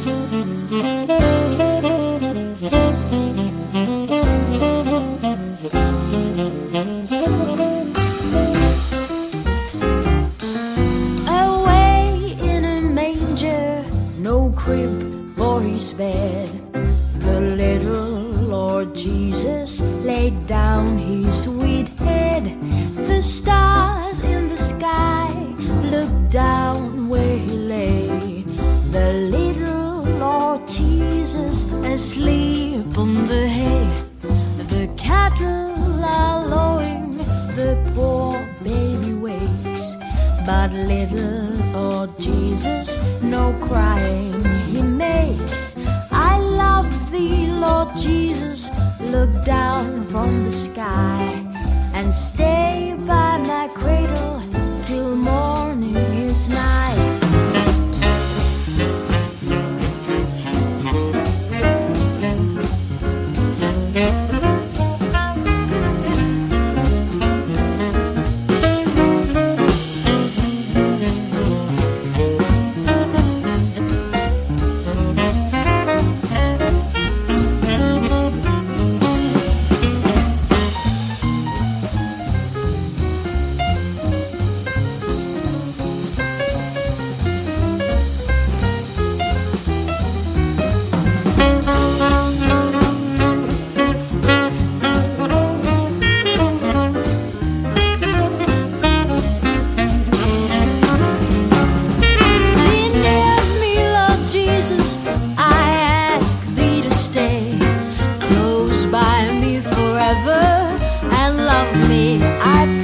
Away in a manger, no crib for his bed, the little Lord Jesus laid down his sweet head. The stars in the sky looked down where he lay, the little Lord Jesus asleep on the hay. The cattle are lowing, the poor baby wakes, but little Lord Jesus no crying he makes. I love thee, Lord Jesus, look down from the sky and stay by my cradle till morning is nigh. Close by me forever and love me, I